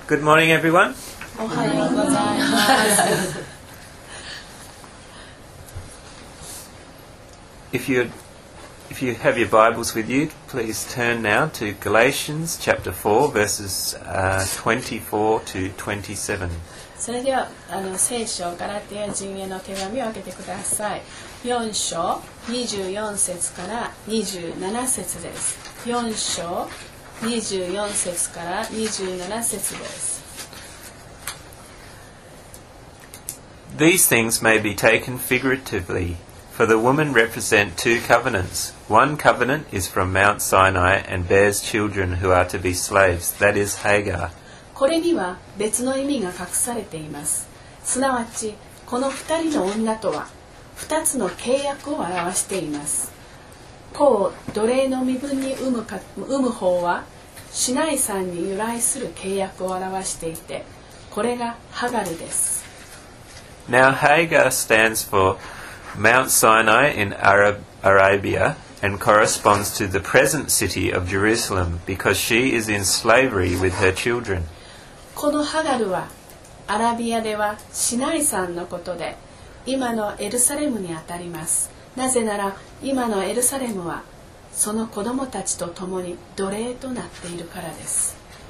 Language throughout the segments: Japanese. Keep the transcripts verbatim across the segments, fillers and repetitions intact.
Good morning, everyone. おはようございます。 If you if you have your Bibles with you, please turn now to Galatians chapter four, verses uh, twenty-four to twenty-seven. それではあの聖書ガラテヤ人への手紙を開けてください。よん章にじゅうよん節からにじゅうなな節です。よん章にじゅうよん節からにじゅうなな節です。 These things may be taken figuratively, for the women represent two covenants. One covenant is from Mount Sinai and bears children who are to be slaves, that is Hagar. これには別の意味が隠されています。すなわちこの二人の女とは二つの契約を表しています。子を奴隷の身分に産むか、産む方はシナイ山に由来する契約を表していて、これがハガルです。 Now Hagar stands for Mount Sinai in Arab, Arabia and corresponds to the present city of Jerusalem because she is in slavery with her children. このハガルはアラビアではシナイ山のことで今のエルサレムにあたります。なぜなら今のエルサレムはその子供たちと共に奴隷となっているからです。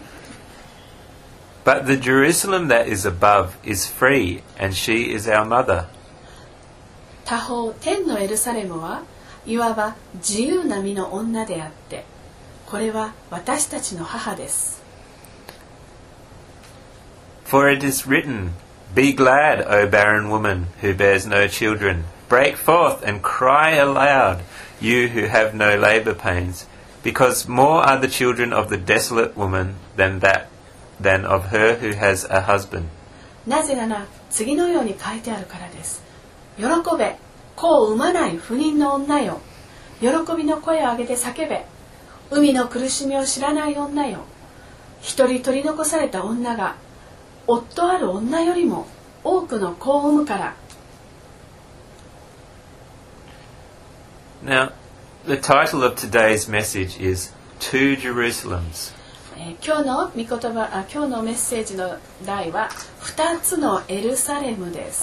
But the Jerusalem that is above is free, and she is our mother. 他方天のエルサレムはいわば自由な身の女であって、これは私たちの母です。 For it is written, Be glad, O barren woman who bears no children. Break forth and cry aloud, you who have no labour pains, because more are the children of the desolate woman than that, than of her who has a husband. なぜなら次のように書いてあるからです。喜べ、子を産まない不妊の女よ。喜びの声を上げて叫べ。海の苦しみを知らない女よ。一人取り残された女が夫ある女よりも多くの子を産むから。 Now, the title of today's message is Two Jerusalems. えー、今日の御言葉あ、今日のメッセージの題は二つのエルサレムです。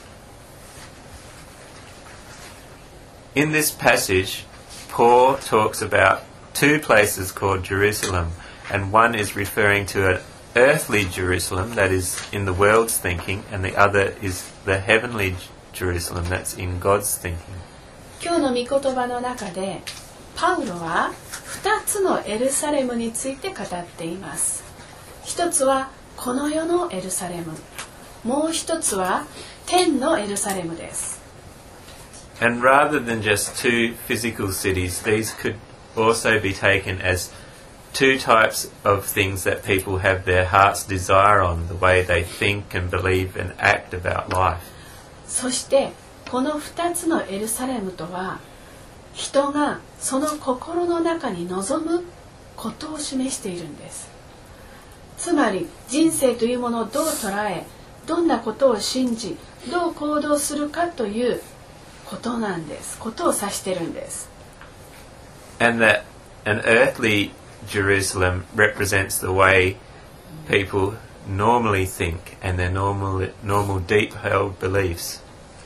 In this passage, Paul talks about two places called Jerusalem, and one is referring to an earthly Jerusalem that is in the world's thinking, and the other is the heavenly Jerusalem that's in God's thinking. 今日の御言葉の中でパウロは二つのエルサレムについて語っています。一つはこの世のエルサレム、もう一つは天のエルサレムです。 And rather than just two physical cities, these could also be taken as two types of things that people have their heart's desire on, the way they think and believe and act about life. そしてこの二つのエルサレムとは人がその心の中に望むことを示しているんです。つまり人生というものをどう捉え、どんなことを信じ、どう行動するかということなんです。ことを指しているんです。 And that an earthly Jerusalem represents the way people normally think and their normal, normal deep-held beliefs.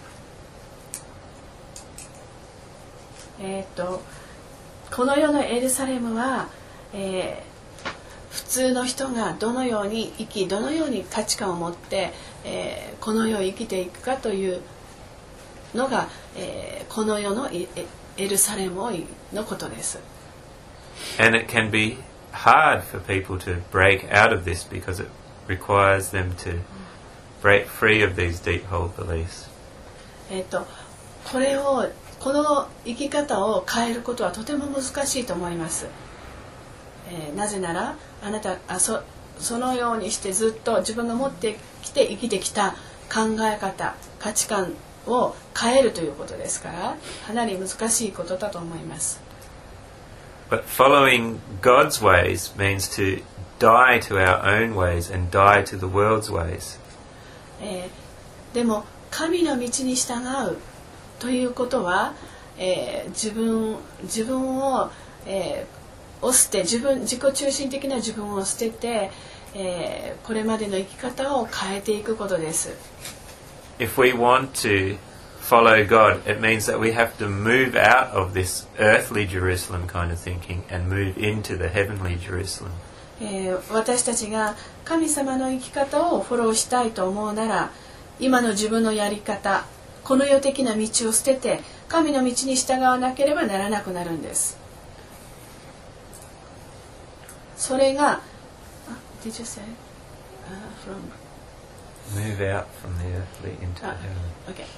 えー、とこの世のエルサレムは、えー、普通の人がどのように生き、どのように価値観を持って、えー、この世を生きていくかというのが、えー、この世のエルサレムのことです。 And it can be hard for people to break out of this because it requires them to break free of these deep-held beliefs. えー、とこれをこの生き方を変えることはとても難しいと思います。えー、なぜならあなたあ そ, そのようにしてずっと自分が持ってきて生きてきた考え方、価値観を変えるということですから、かなり難しいことだと思います。 But following God's ways means to die to our own ways and die to the world's ways. えー、でも神の道に従うということは、えー、自分自分を、えー、 を捨て自分自己中心的な自分を捨てて、えー、これまでの生き方を変えていくことです。 If we want to follow God, it means that we have to move out of this earthly Jerusalem kind of thinking and move into the heavenly Jerusalem. えー、私たちが神様の生き方をフォローしたいと思うなら、今の自分のやり方、この世的な道を捨てて神の道に従わなければならなくなるんです。それが Did you say? Uh, from Move out from the earthly into the ah, heavenly. Okay.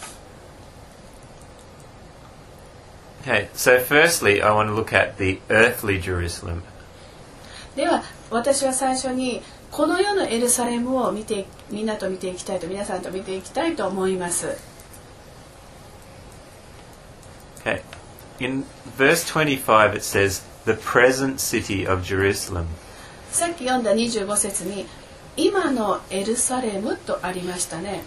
Okay, so firstly, I want to look at the earthly Jerusalem. では私は最初にこの世のエルサレムを見てみんなと見ていきたいと皆さんと見ていきたいと思います。 Okay, in verse twenty-five it says, the present city of Jerusalem. さっき読んだにじゅうご節に今のエルサレムとありましたね。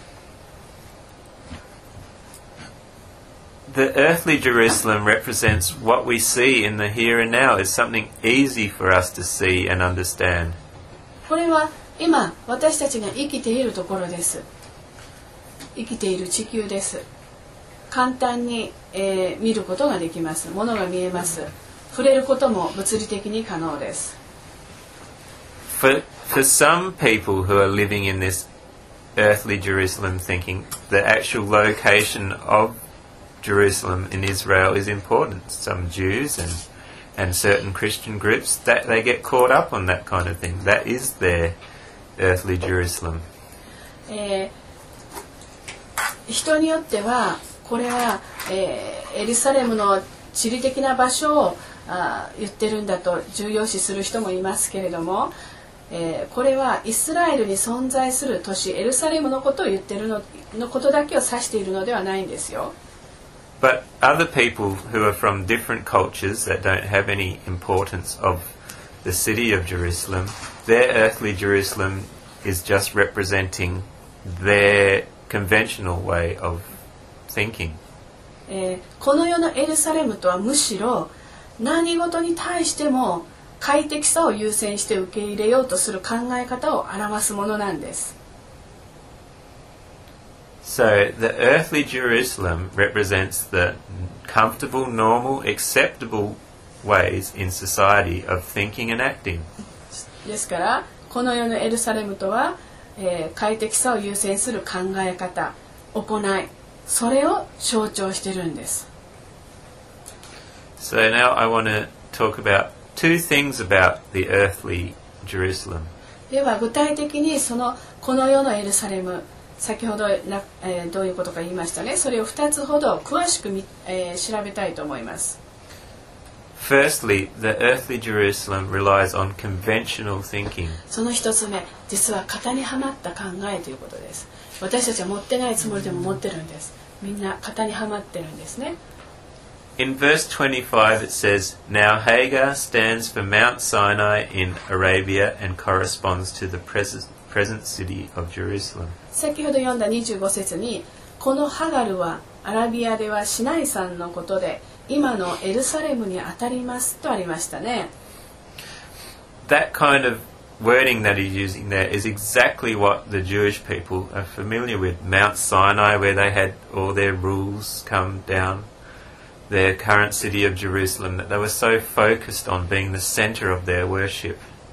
The earthly Jerusalem represents what we see in the here and now. It's something easy for us to see and understand. これは今私たちが生きているところです。生きている地球です。簡単に、えー、見ることができます。ものが見えます。触れることも物理的に可能です。 For, for some people who are living in this earthly Jerusalem thinking, the actual location of Jerusalem in Israel is important. Some Jews and and certain Christian groups, that they get caught up on that kind of thing. That is their earthly Jerusalem. えー、人によってはこれは、えー、エルサレムの地理的な場所をあ言ってるんだと重要視する人もいますけれども、えー、これはイスラエルに存在する都市エルサレムのことを言ってるののことだけを指しているのではないんですよ。 But other people who are from different cultures that don't have any importance of the city of Jerusalem, their earthly Jerusalem is just representing their conventional way of thinking. えー、この世のエルサレムとはむしろ何事に対しても快適さを優先して受け入れようとする考え方を表すものなんです。 So the earthly Jerusalem represents the comfortable, normal, acceptable ways in society of thinking and acting. ですからこの世のエルサレムとは、えー、快適さを優先する考え方、行い、それを象徴してるんです。 So now I want to talk about two things about the earthly Jerusalem. では具体的にそのこの世のエルサレム、先ほどな、えー、どういうことか言いましたね。それをふたつほど詳しくみ、えー、調べたいと思います。 Firstly, the earthly Jerusalem relies on conventional thinking. その一つ目、実は型にはまった考えということです。私たちは持ってないつもりでも持ってるんです。みんな型にはまってるんですね。 In verse twenty-five it says, Now Hagar stands for Mount Sinai in Arabia and corresponds to the present, present city of Jerusalem. 先ほど読んだにじゅうご節に、このハガルはアラビアではシナイ山のことで、今のエルサレムにあたりますとありましたね。 That kind of wording that he's using there is exactly what the Jewish people are familiar with. Mount Sinai, where they had all their rules come down. Their current city of Jerusalem, that they were so focused on being the center of their worship.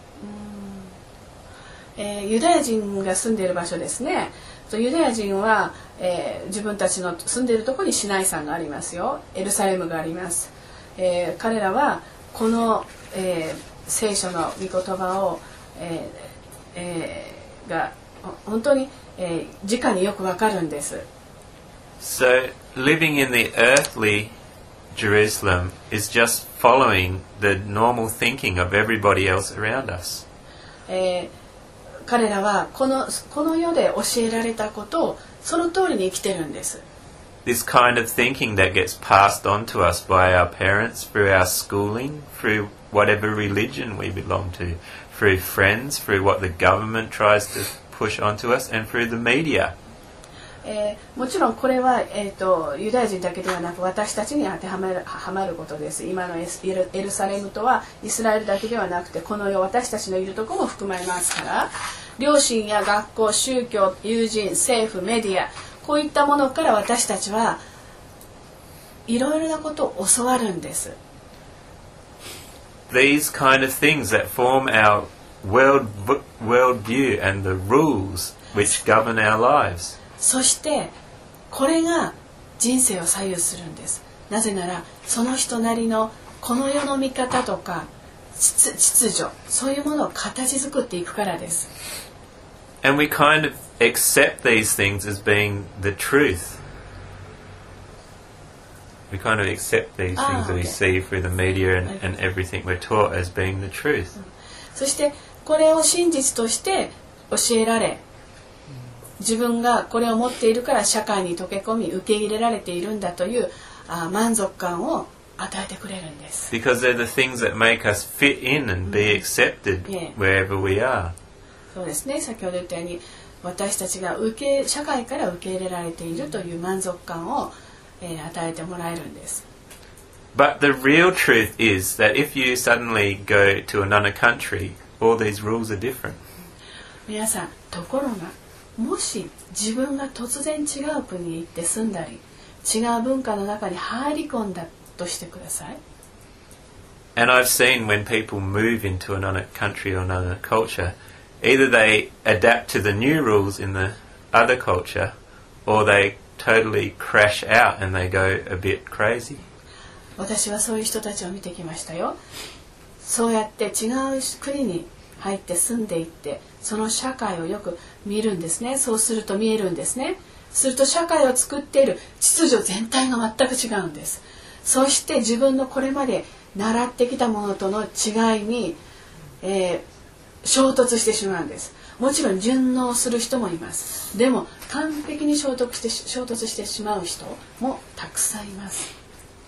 えー、ユダヤ人が住んでいる場所ですね。ユダヤ人は、えー、自分たちの住んでいるところにシナイ山がありますよ。エルサレムがあります。えー、彼らはこの、えー、聖書の御言葉を、えーえー、が本当に、えー、直によくわかるんです。 So living in the earthly Jerusalem is just following the normal thinking of everybody else around us. えー彼らはこの、この世で教えられたことをその通りに生きてるんです。 This kind of thinking that gets passed on to us by our parents, through our schooling, through whatever religion we belong to, through friends, through what the government tries to push onto us, and through the media. えー、もちろんこれは、えー、とユダヤ人だけではなく私たちに当てはまる、はまることです。今のエル、エルサレムとはイスラエルだけではなくてこの世私たちのいるところも含まれますから、両親や学校、宗教、友人、政府、メディア、こういったものから私たちはいろいろなことを教わるんです。 These kind of things that form our world world view and the rules which govern our lives. そしてこれが人生を左右するんです。なぜならその人なりのこの世の見方とか秩序、そういうものを形作っていくからです。 And we kind of accept these things as being the truth. We kind of accept these Ah, things that we okay. see through the media and, Okay. and everything we're taught as being the truth. そしてこれを真実として教えられ、自分がこれを持っているから社会に溶け込み受け入れられているんだというあ満足感を与えてくれるんです。 Because they're the things that make us fit in and be accepted Yeah. wherever we are. そうですね、先ほど言ったように私たちが受け社会から受け入れられているという満足感を、えー、与えてもらえるんです。 But the real truth is that if you suddenly go to another country, all these rules are different. 皆さん、ところがもし自分が突然違う国に行って住んだり違う文化の中に入り込んだとしてください。 And I've seen when people move into another country or another culture, either they adapt to the new rules in the other culture or they totally crash out and they go a bit crazy. 私はそういう人たちを見てきましたよ。そうやって違う国に入って住んでいってその社会をよく見るんですね。そうすると見えるんですね。すると社会を作っている秩序全体が全く違うんです。そして自分のこれまで習ってきたものとの違いに、えー、衝突してしまうんです。もちろん順応する人もいます。でも完璧に衝突して衝突してしまう人もたくさんいます。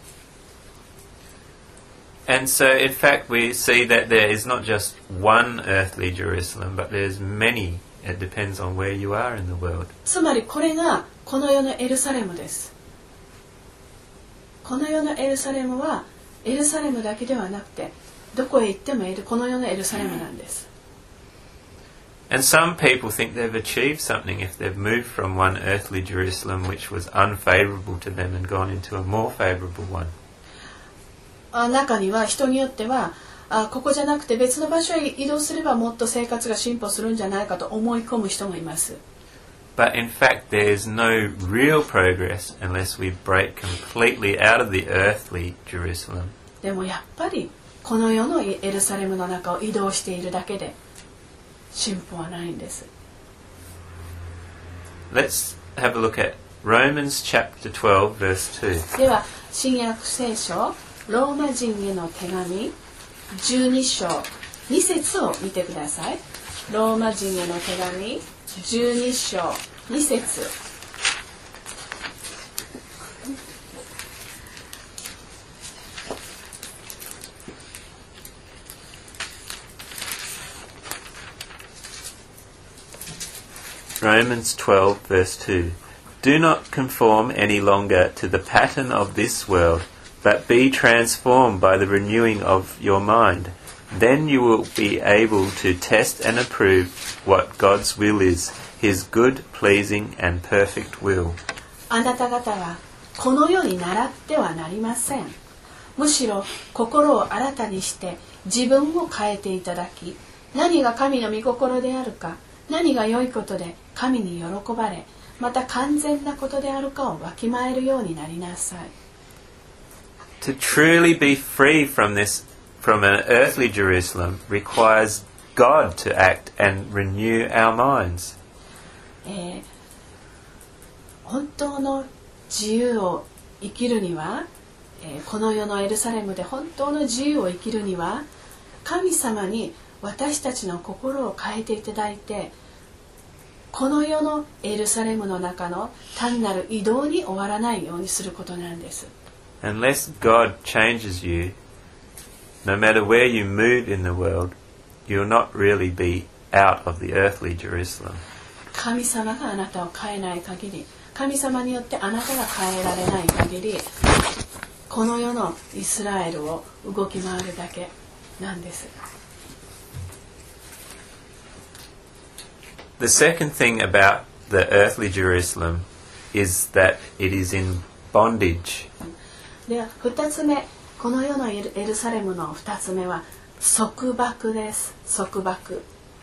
And so, in fact, we see that there is not just one earthly Jerusalem, but there's many. It depends on where you are in the world. つまりこれがこの世のエルサレムです。この世のエルサレムはエルサレムだけではなくてどこへ行ってもエルこの世のエルサレムなんです。 And some people think they've achieved something if they've moved from one earthly Jerusalem which was unfavourable to them and gone into a more favourable one. あ中には人によってはあここじゃなくて別の場所へ移動すればもっと生活が進歩するんじゃないかと思い込む人もいます。 But in fact, there is no real progress unless we break completely out of the earthly Jerusalem. でもやっぱりこの世のエルサレムの中を移動しているだけで進歩はないんです。 Let's have a look at Romans chapter twelve, verse two. では新約聖書ローマ人への手紙じゅうに章に節を見てください。ローマ人への手紙じゅうに章に節。 Romans twelve, verse two. Do not conform any longer to the pattern of this world, but be transformed by the renewing of your mind. Then you will be able to test and approve what God's will is, His good, pleasing, and perfect will. あなた方はこの世に倣ってはなりません。むしろ心を新たにして自分を変えていただき、何が神の御心であるか、何が良いことで神に喜ばれ、また完全なことであるかをわきまえるようになりなさい。 To truly be free from this, from an earthly Jerusalem, requires God to act and renew our minds. えー、本当の自由を生きるには、えー、この世のエルサレムで本当の自由を生きるには神様に私たちの心を変えていただいて、この世のエルサレムの中の単なる移動に終わらないようにすることなんです。 Unless God changes you, no matter where you move in the world, you'll not really be out of the earthly Jerusalem. 神様があなたを変えない限り、 神様によってあなたが変えられない限り、この世のイスラエルを動き回るだけなんです。 The second thing about the earthly Jerusalem is that it is in bondage. では二つ目、この世のエルサレムの二つ目は束縛です。束縛。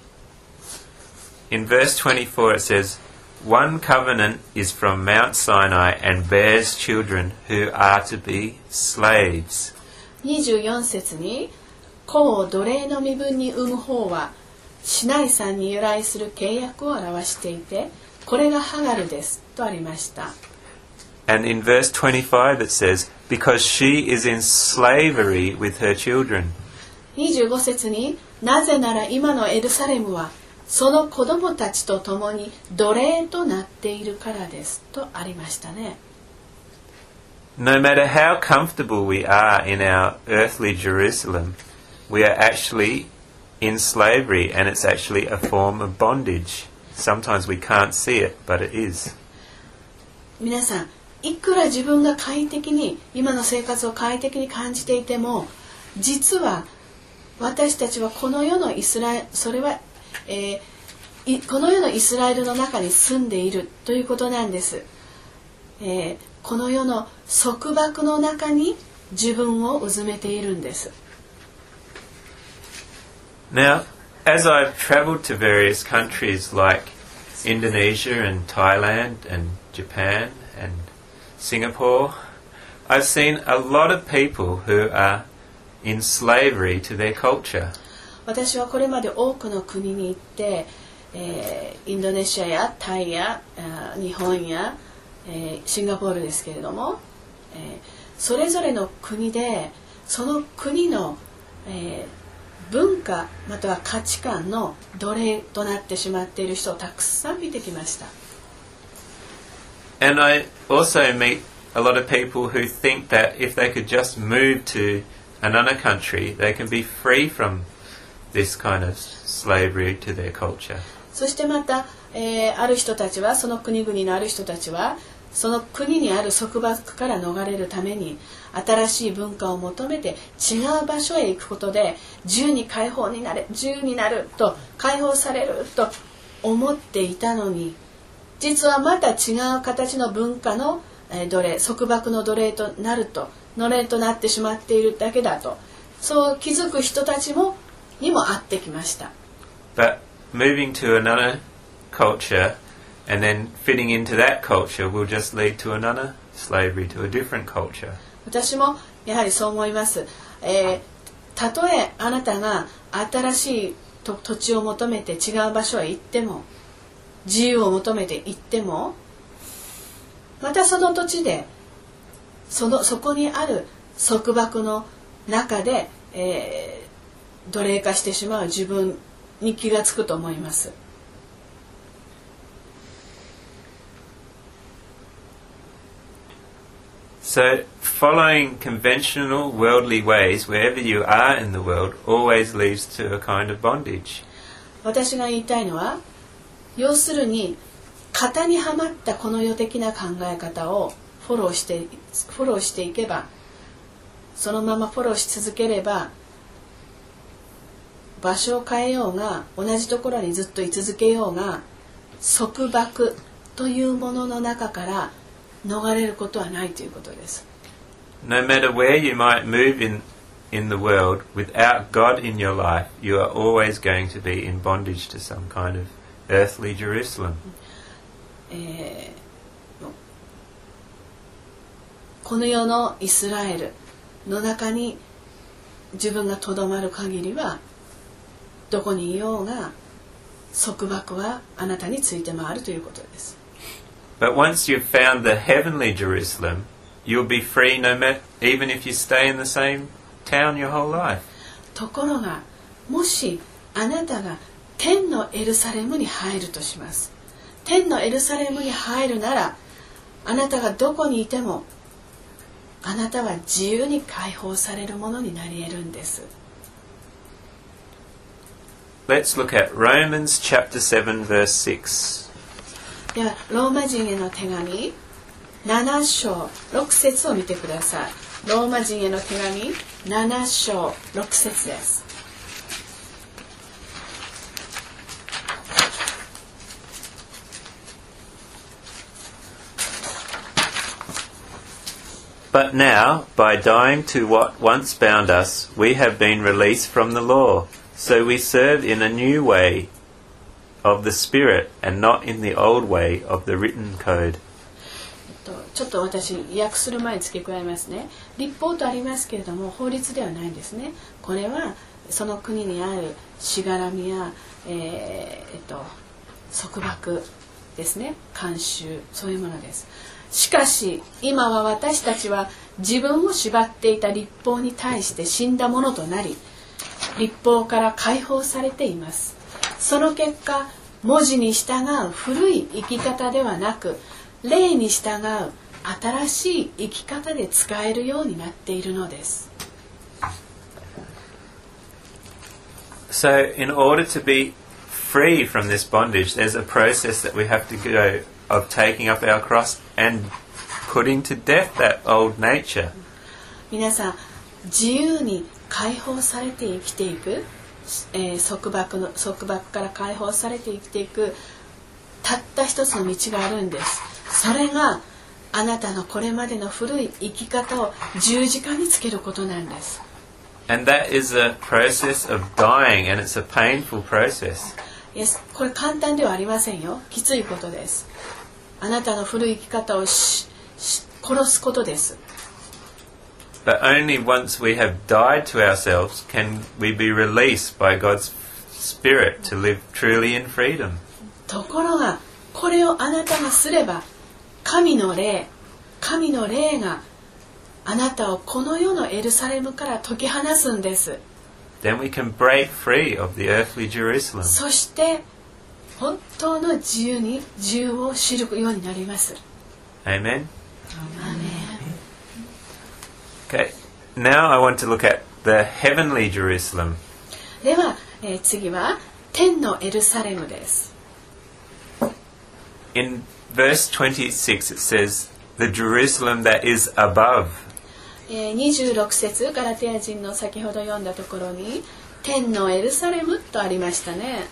In verse twenty-four it says, One covenant is from Mount Sinai and bears children who are to be slaves. にじゅうよん節に、子を奴隷の身分に産む方はシナイ山に由来する契約を表していて、これがハガルですとありました。 And in verse twenty-five it says, Because she is in slavery with her children. にじゅうご節に、なぜなら今のエルサレムはその子供たちと共に奴隷となっているからですとありましたね。 No matter how comfortable we are in our earthly Jerusalem, we are actually in slavery, and it's actually a form of bondage. Sometimes we can't see it, but it is. 皆さん、いくら自分が快適に、今の生活を快適に感じていても、実は私たちはこの世のイスラエル、それはえー、この世のイスラエルの中に住んでいるということなんです、えー、この世の束縛の中に自分をうずめているんです。 Now, as I've traveled to various countries like Indonesia and Thailand and Japan and Singapore, I've seen a lot of people who are in slavery to their culture. 私はこれまで多くの国に行って、えー、インドネシアやタイや日本や、えー、シンガポールですけれども、えー、それぞれの国でその国の、えー、文化または価値観の奴隷となってしまっている人をたくさん見てきました。 And I also meet a lot of people who think that if they could just move to another country, they can be free from this kind of slavery to their culture. そしてまた、えー、ある人たちはその国々のある人たちはその国にある束縛から逃れるために新しい文化を求めて違う場所へ行くことで自由に解放になれ自由になると解放されると思っていたのに、実はまた違う形の文化の、えー、奴隷束縛の奴隷となると奴隷となってしまっているだけだと、そう気づく人たちもにも会ってきました。 But moving to another culture and then fitting into that culture will just lead to another slavery to a different culture. 私もやはりそう思います。えー、たとえあなたが新しいと土地を求めて違う場所へ行っても、自由を求めて行っても、またその土地でそのそこにある束縛の中で、えー奴隷化してしまう自分に気がつくと思います。 So, following conventional worldly ways wherever you are in the world always leads to a kind of bondage. 私が言いたいのは、要するに型にはまったこの世的な考え方をフォローしてフォローしていけば、そのままフォローし続ければ、場所を変えようが同じところにずっと居続けようが束縛というものの中から逃れることはないということです。 No matter where you might move in, in the world, without God in your life, you are always going to be in bondage to some kind of earthly Jerusalem. えー、この世のイスラエルの中に自分がとどまる限りはどこにいようが束縛はあなたについて回るということです。 But once you've found the heavenly Jerusalem, you'll be free no matter, even if you stay in the same town your whole life. ところがもしあなたが天のエルサレムに入るとします。天のエルサレムに入るならあなたがどこにいてもあなたは自由に解放されるものになり得るんです。 Let's look at Romans chapter seven verse six. ではローマ人への手紙なな章ろく節を見てください。ローマ人への手紙なな章ろく節です。 But now, by dying to what once bound us, we have been released from the law. So we serve in a new way of the Spirit and not in the old way of the written code. ちょっと私訳する前に付け加えますね。律法とありますけれども法律ではないんですね。これはその国にあるしがらみや、えーえっと、束縛ですね、慣習、そういうものです。しかし今は私たちは自分を縛っていた律法に対して死んだものとなり、律法から解放されています。その結果、文字に従う古い生き方ではなく、霊に従う新しい生き方で使えるようになっているのです。 So, in order to be free from this bondage, there's a process that we have to go of taking up our cross and putting to death that old nature. 皆さん、自由に解放されて生きていく、えー、束縛の束縛から解放されて生きていくたった一つの道があるんです。それがあなたのこれまでの古い生き方を十字架につけることなんです。 And that is a process of dying, and it's a painful process. Yes, これ簡単ではありませんよ。きついことです。あなたの古い生き方をしし殺すことです。 But only once we have died to ourselves can we be released by God's Spirit to live truly in freedom. ところが、これをあなたがすれば、神の霊、神の霊があなたをこの世のエルサレムから解き放すんです。 Then we can break free of the earthly Jerusalem. そして本当の自由に自由を知るようになります。 Amen. Okay. Now I want to look at the heavenly Jerusalem. では、えー、次は天のエルサレムです。 In verse twenty-six it says, "The Jerusalem that is above." えー、にじゅうろく節ガラテヤ人の先ほど読んだところに天のエルサレムとありましたね。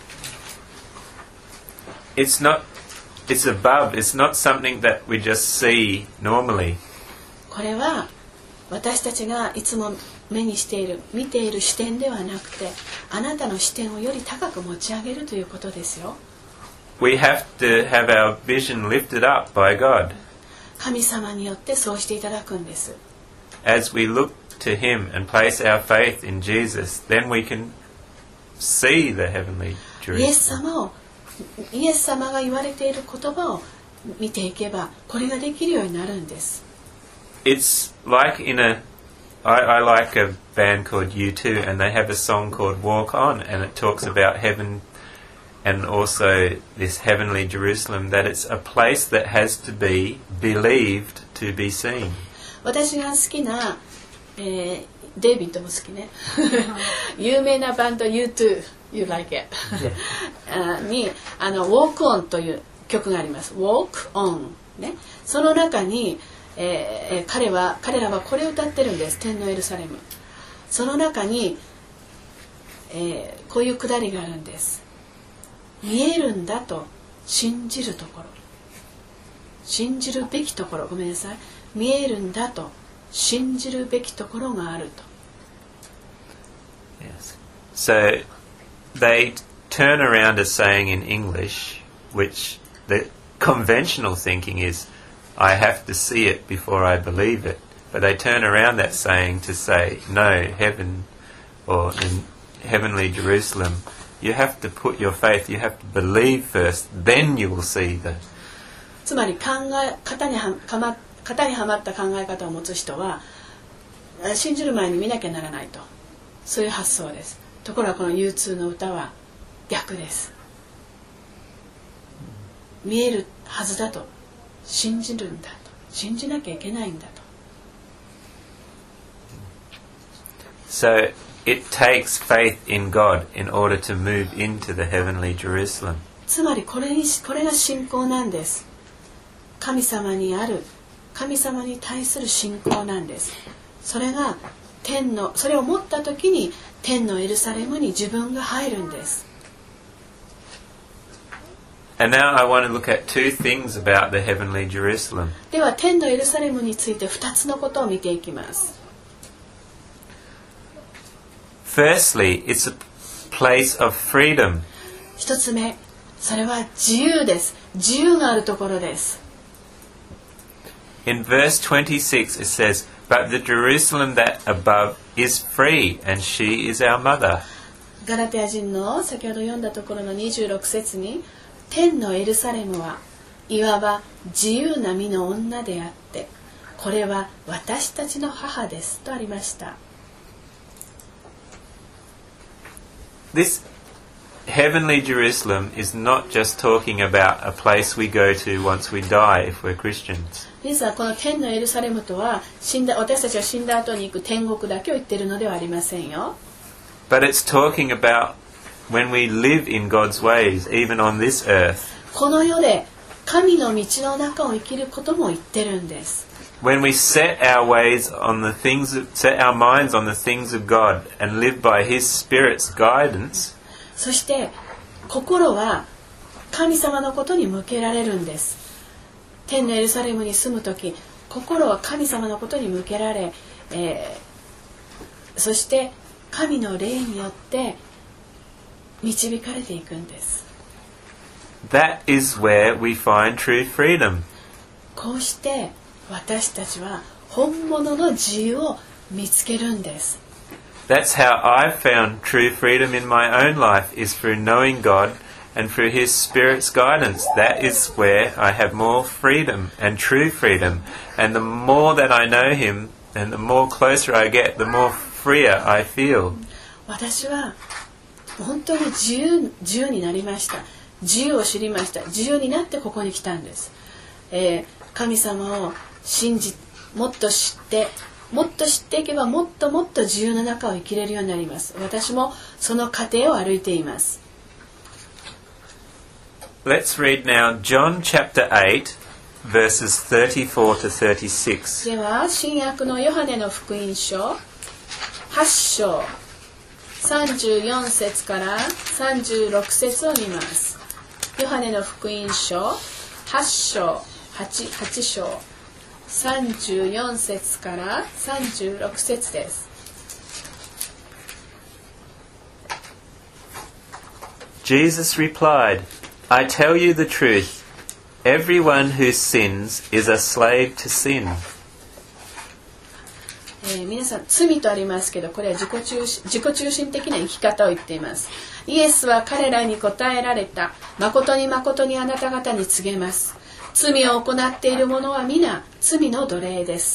It's not, it's above. It's not something that we just see normally. これは私たちがいつも目にしている見ている視点ではなくて、あなたの視点をより高く持ち上げるということですよ。 We have to have our vision lifted up by God. 神様によってそうしていただくんです。 As we look to Him and place our faith in Jesus, then we can see the heavenly イエス Jerusalem. 様をイエス様が言われている言葉を見ていけばこれができるようになるんです。 It's like in a, I, I like a band called U two, and they have a song called Walk On, and it talks about heaven and also this heavenly Jerusalem, that it's a place that has to be believed to be seen. 私が好きな、えー、デイビッドも好きね有名なバンド ユーツーYou like it にあの Walk On という曲があります。 Walk On、ね、その中に、えー、彼は彼らはこれを歌ってるんです。天のエルサレム。その中に、えー、こういうくだりがあるんです。見えるんだと信じるところ、信じるべきところ、ごめんなさい、見えるんだと信じるべきところがあると。 Yes. So they turn around a saying in English, which the conventional thinking is, I have to see it before I believe it. But they turn around that saying to say, no, heaven or in heavenly Jerusalem, you have to put your faith, you have to believe first, then you will see the... つまり考え型にはかま型にはまった考え方を持つ人は信じる前に見なきゃならないと、そういう発想です。ところがこの ユーツー の歌は逆です。見えるはずだと信じるんだと、信じなきゃいけないんだと。 So it takes faith in God in order to move into the heavenly Jerusalem. つまりこれにこれが信仰なんです。神様にある神様に対する信仰なんです。それが天のそれを持った時に天のエルサレムに自分が入るんです。 And now I want to look at two things about the heavenly Jerusalem. では天のエルサレムについてふたつのことを見ていきます。 Firstly, it's a place of freedom. 一つ目、それは自由です。自由があるところです。 In verse twenty-six it says, "But the Jerusalem that above is free, and she is our mother." ガラテヤ人の先ほど読んだところのにじゅうろく節に、天のエルサレムはいわば自由な身の女であって、これは私たちの母ですとありました。 This heavenly Jerusalem is not just talking about a place we go to once we die if we're Christians. 実はこの天のエルサレムとは死んだ私たちが死んだ後に行く天国だけを言っているのではありませんよ。 But it's talking about when we live in God's ways, even on this earth. この世で神の道の中を生きることも言ってるんです。 When we set our ways on the things, of, set our minds on the things of God and live by His Spirit's guidance. そして心は神様のことに向けられるんです。天のエルサレムに住むとき、心は神様のことに向けられ、えー、そして神の霊によって導かれていくんです。 That is where we find true freedom. こうして私たちは本物の自由を見つけるんです。 That's how I've found true freedom in my own life, is through knowing God and through His Spirit's guidance. That is where I have more freedom and true freedom. And the more that I know Him and the more closer I get, the more freer I feel. 私は本当に自由、自由になりました。自由を知りました。自由になってここに来たんです。えー、神様を信じ、もっと知って、もっと知っていけばもっともっと自由の中を生きれるようになります。私もその過程を歩いています。 Let's read now John chapter eight, verses thirty-four to thirty-six. では、新約のヨハネの福音書はち章さんじゅうよん節からさんじゅうろく節を見ます。ヨハネの福音書はち章 8, 8章さんじゅうよん節からさんじゅうろく節です。 Jesus replied, "I tell you the truth. Everyone who sins is a slave to sin." えー、皆さん、罪とありますけど、これは自己中心、自己中心的な生き方を言っています。イエスは彼らに答えられた。誠に誠にあなた方に告げます。罪を行っている者は皆罪の奴隷です。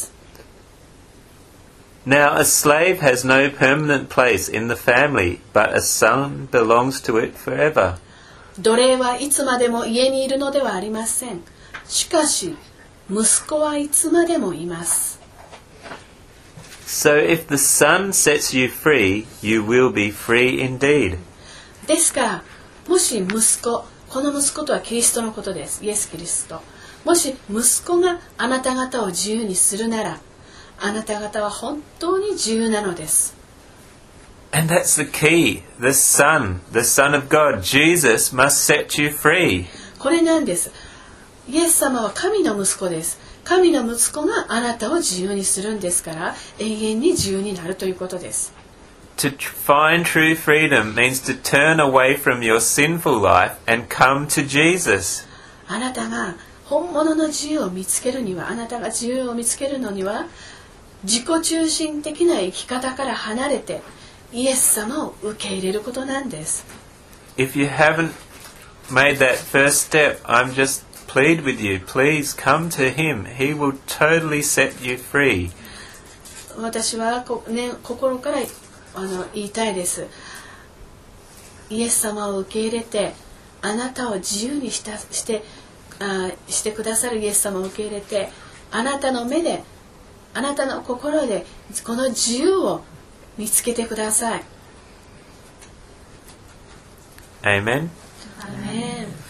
Now a slave has no permanent place in the family, but a son belongs to it forever. 奴隷はいつまでも家にいるのではありません。しかし、息子はいつまでもいます。 So if the Son sets you free, you will be free indeed. ですから、もし息子、この息子とはキリストのことです。イエス・キリスト。もし息子があなた方を自由にするなら、あなた方は本当に自由なのです。 And that's the key. The Son, the Son of God, Jesus must set you free. これなんです。イエス様は神の息子です。神の息子があなたを自由にするんですから、永遠に自由になるということです。 To find true freedom means to turn away from your sinful life and come to Jesus. あなたが本物の自由を見つけるには、あなたが自由を見つけるのには、自己中心的な生き方から離れて、イエス様を受け入れることなんです。 If you haven't made that first step, I'm just plead with you, please come to Him. He will totally set you free. 私はこ、ね、心からあの言いたいです。イエス様を受け入れて、あなたを自由にしたしてあしてくださるイエス様を受け入れて、あなたの目で、あなたの心でこの自由を見つけてください。 Amen. Amen.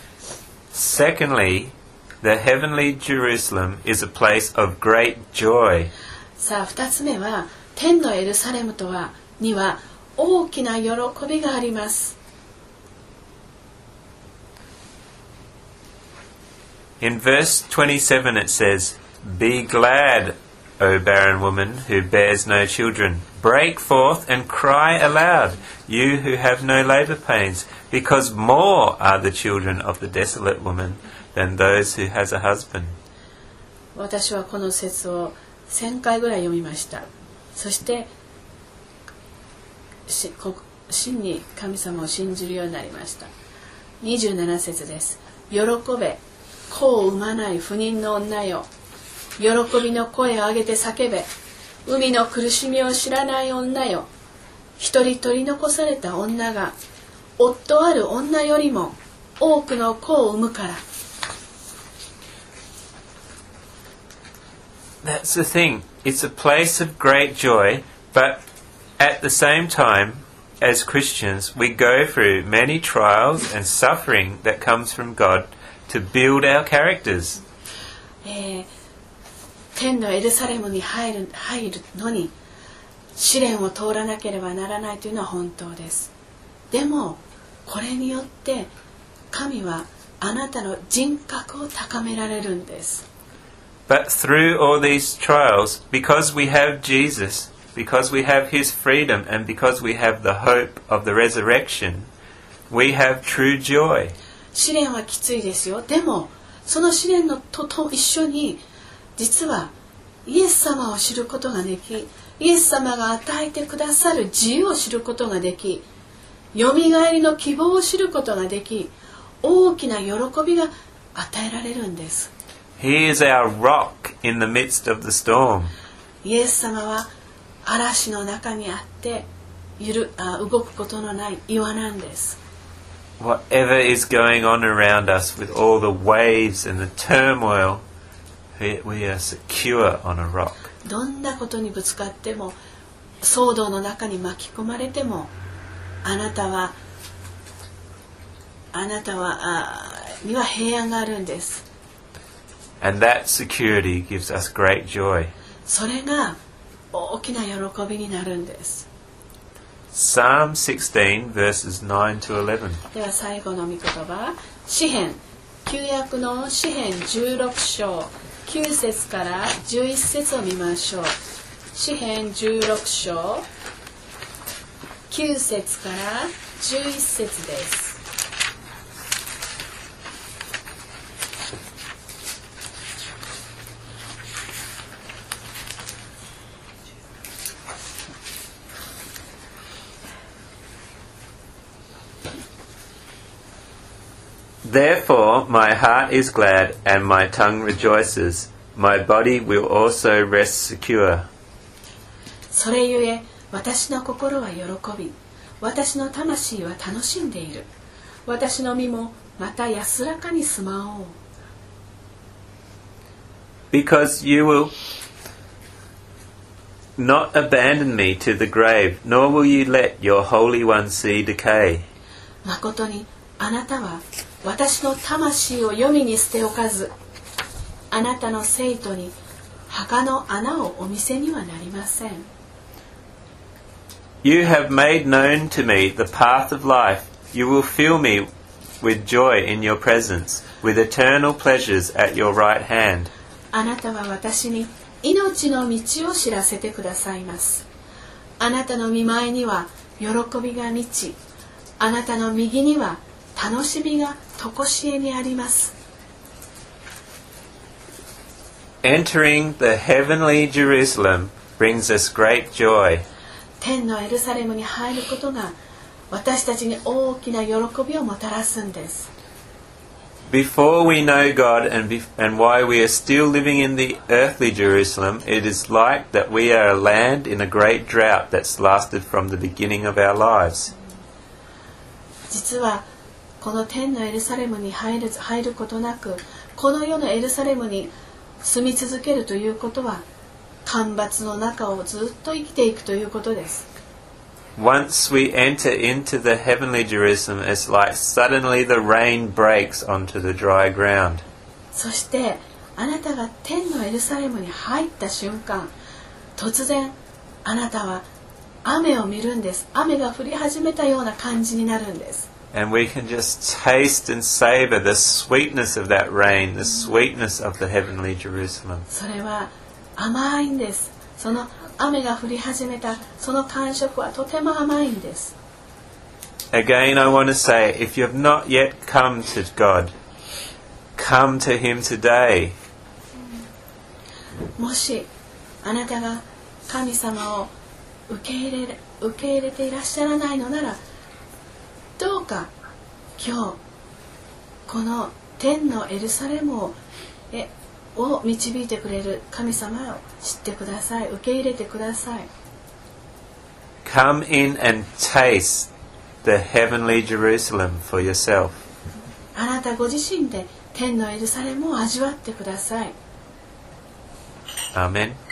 Secondly, the heavenly Jerusalem is a place of great joy. さあふたつめは天のエルサレムとはには大きな喜びがあります。 In verse twenty-seven it says, Be glad, O barren woman who bears no children. Break forth and cry aloud, you who have no labour pains, because more are the children of the desolate woman than those who has a husband. 私はこの説をせんかいぐらい読みました。そしてしこ真に神様を信じるようになりました。にじゅうなな節です。喜べ、子を産まない不妊の女よ。喜びの声を上げて叫べ。海の苦しみを知らない女よ。一人取り残された女が夫ある女よりも多くの子を産むから。 That's the thing. It's a place of great joy, but at the same time, as Christians, we go through many trials and suffering that comes from God to build our characters. えー、天のエルサレムに入る、入るのに試練を通らなければならないというのは本当です。でもこれによって神はあなたの人格を高められるんです。 But through all these trials, because we have Jesus, because we have His freedom, and because we have the hope of the resurrection, we have true joy. 試練はきついですよ。でもその試練のとと一緒に実はイエス様を知ることができ、イエス様が与えてくださる自由を知ることができ、よみがえりの希望を知ることができ、大きな喜びが与えられるんです。 He is our rock in the midst of the storm. イエス様は嵐の中にあってゆるあ動くことのない岩なんです。 Whatever is going on around us with all the waves and the turmoil, we, we are secure on a rock. どんなことにぶつかっても騒動の中に巻き込まれてもあなたはあなたはあには平安があるんです。 And that security gives us great joy. それが大きな喜びになるんです。 Psalm sixteen verses nine to eleven. では最後の御言葉、詩編、旧約の詩編じゅうろく章きゅう節からじゅういち節を見ましょう。詩編じゅうろく章きゅう節からじゅういち節です。 Therefore my heart is glad and my tongue rejoices. My body will also rest secure. それゆえ私の心は喜び、私の魂は楽しんでいる。私の身もまた安らかに住まおう。 Because you will not abandon me to the grave, nor will you let your Holy One see decay. まことにあなたは私の魂を黄泉に捨ておかず、あなたの生徒に墓の穴をお見せにはなりません。 You have made known to me the path of life. You will fill me with joy in your presence, with eternal pleasures at your right hand. あなたは私に命の道を知らせてくださいます。あなたの御前には喜びが満ち、あなたの右には楽しみがとこしえにあります。 Entering the heavenly Jerusalem brings us great joy. 天のエルサレムに入ることが私たちに大きな喜びをもたらすんです。 Before we know God and, be, and why we are still living in the earthly Jerusalem, it is like that we are a land in a great drought that's lasted from the beginning of our lives. 実はこの天のエルサレムに入る、入ることなく、この世のエルサレムに住み続けるということは干ばつの中をずっと生きていくということです。 Once we enter into the heavenly Jerusalem, it's like suddenly the rain breaks onto the dry ground. そしてあなたが天のエルサレムに入った瞬間、突然あなたは雨を見るんです。雨が降り始めたような感じになるんです。 And we can just taste and savor the sweetness of that rain, the sweetness of the heavenly Jerusalem. それは甘いんです。その雨が降り始めたその感触はとても甘いんです。 Again, I want to say, if you have not yet come to God, come to Him today. もしあなたが神様を受け入れ、受け入れていらっしゃらないのなら、どうか今日この天のエルサレムをえを導いてくれる神様を知ってください。受け入れてください。 Come in and taste the heavenly Jerusalem for yourself. あなたご自身で天のエルサレムを味わってください。 Amen.